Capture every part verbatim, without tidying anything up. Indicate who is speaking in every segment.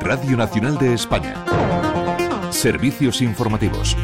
Speaker 1: Radio Nacional de España. Servicios informativos.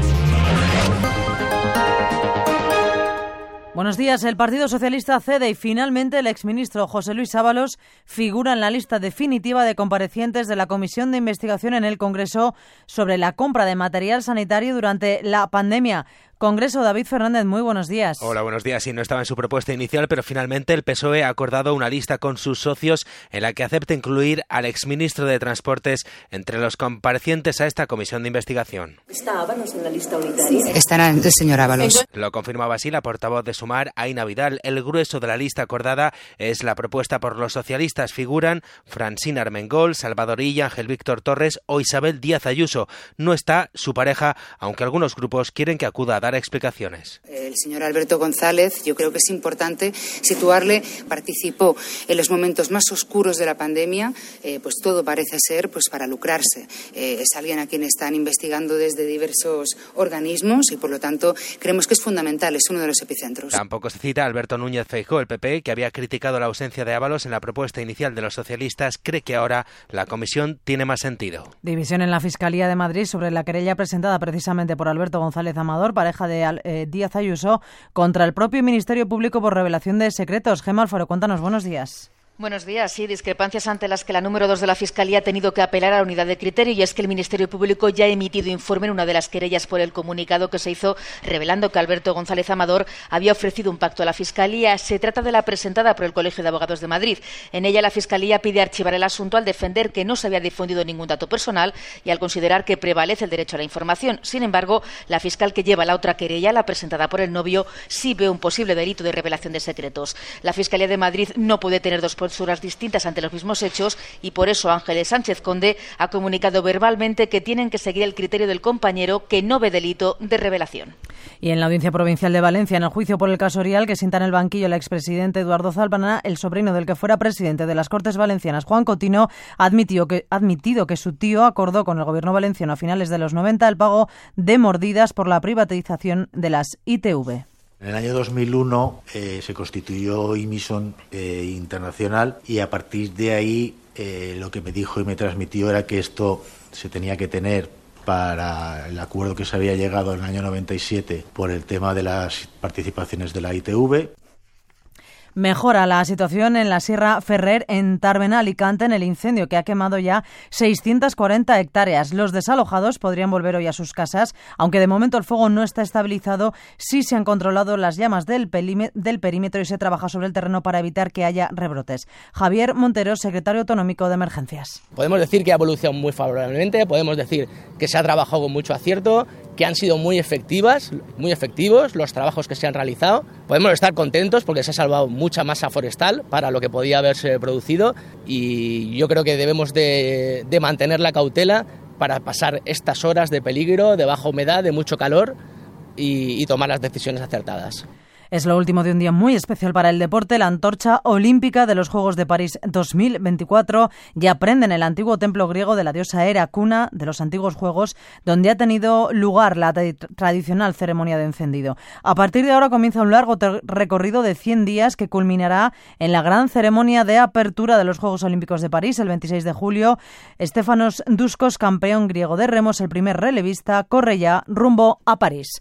Speaker 2: Buenos días. El Partido Socialista cede y finalmente el exministro José Luis Ábalos figura en la lista definitiva de comparecientes de la Comisión de Investigación en el Congreso sobre la compra de material sanitario durante la pandemia. Congreso, David Fernández, muy buenos días.
Speaker 3: Hola, buenos días. Sí, no estaba en su propuesta inicial, pero finalmente el P S O E ha acordado una lista con sus socios en la que acepta incluir al exministro de Transportes entre los comparecientes a esta comisión de investigación.
Speaker 4: ¿Está Ábalos en la lista unitaria?
Speaker 5: Estará el señor Ábalos.
Speaker 3: Lo confirmaba así la portavoz de Sumar, Aina Vidal. El grueso de la lista acordada es la propuesta por los socialistas. Figuran Francina Armengol, Salvador Illa, Ángel Víctor Torres o Isabel Díaz Ayuso. No está su pareja, aunque algunos grupos quieren que acuda a dar explicaciones.
Speaker 5: El señor Alberto González, yo creo que es importante situarle, participó en los momentos más oscuros de la pandemia, eh, pues todo parece ser pues para lucrarse. Eh, es alguien a quien están investigando desde diversos organismos y por lo tanto creemos que es fundamental, es uno de los epicentros.
Speaker 3: Tampoco se cita a Alberto Núñez Feijóo, el P P, que había criticado la ausencia de Ábalos en la propuesta inicial de los socialistas, cree que ahora la comisión tiene más sentido.
Speaker 2: División en la Fiscalía de Madrid sobre la querella presentada precisamente por Alberto González Amador, pareja de eh, Díaz Ayuso, contra el propio Ministerio Público por revelación de secretos. Gemma Alfaro, cuéntanos, buenos días.
Speaker 6: Buenos días. Sí, discrepancias ante las que la número dos de la Fiscalía ha tenido que apelar a la unidad de criterio, y es que el Ministerio Público ya ha emitido informe en una de las querellas por el comunicado que se hizo revelando que Alberto González Amador había ofrecido un pacto a la Fiscalía. Se trata de la presentada por el Colegio de Abogados de Madrid. En ella la Fiscalía pide archivar el asunto al defender que no se había difundido ningún dato personal y al considerar que prevalece el derecho a la información. Sin embargo, la fiscal que lleva la otra querella, la presentada por el novio, sí ve un posible delito de revelación de secretos. La Fiscalía de Madrid no puede tener dos posturas distintas ante los mismos hechos y por eso Ángeles Sánchez Conde ha comunicado verbalmente que tienen que seguir el criterio del compañero, que no ve delito de revelación.
Speaker 2: Y en la Audiencia Provincial de Valencia, en el juicio por el caso Rial, que sienta en el banquillo el expresidente Eduardo Zalbana, el sobrino del que fuera presidente de las Cortes Valencianas, Juan Cotino, ha admitido que, admitido que su tío acordó con el gobierno valenciano a finales de los noventa el pago de mordidas por la privatización de las I T V.
Speaker 7: En el año dos mil uno eh, se constituyó Imison eh, Internacional y a partir de ahí eh, lo que me dijo y me transmitió era que esto se tenía que tener para el acuerdo que se había llegado en el año noventa y siete por el tema de las participaciones de la I T V.
Speaker 2: Mejora la situación en la Sierra Ferrer, en Tàrbena, Alicante, en el incendio que ha quemado ya seiscientas cuarenta hectáreas. Los desalojados podrían volver hoy a sus casas, aunque de momento el fuego no está estabilizado. Sí se han controlado las llamas del, del perímetro y se trabaja sobre el terreno para evitar que haya rebrotes. Javier Montero, secretario autonómico de Emergencias.
Speaker 8: Podemos decir que ha evolucionado muy favorablemente, podemos decir que se ha trabajado con mucho acierto, que han sido muy efectivas, muy efectivos los trabajos que se han realizado. Podemos estar contentos porque se ha salvado mucha masa forestal para lo que podía haberse producido y yo creo que debemos de, de mantener la cautela para pasar estas horas de peligro, de baja humedad, de mucho calor y, y tomar las decisiones acertadas.
Speaker 2: Es lo último de un día muy especial para el deporte. La antorcha olímpica de los Juegos de París dos mil veinticuatro ya prende en el antiguo templo griego de la diosa Hera, cuna de los antiguos Juegos, donde ha tenido lugar la tra- tradicional ceremonia de encendido. A partir de ahora comienza un largo ter- recorrido de cien días que culminará en la gran ceremonia de apertura de los Juegos Olímpicos de París el veintiséis de julio. Estefanos Duskos, campeón griego de remos, el primer relevista, corre ya rumbo a París.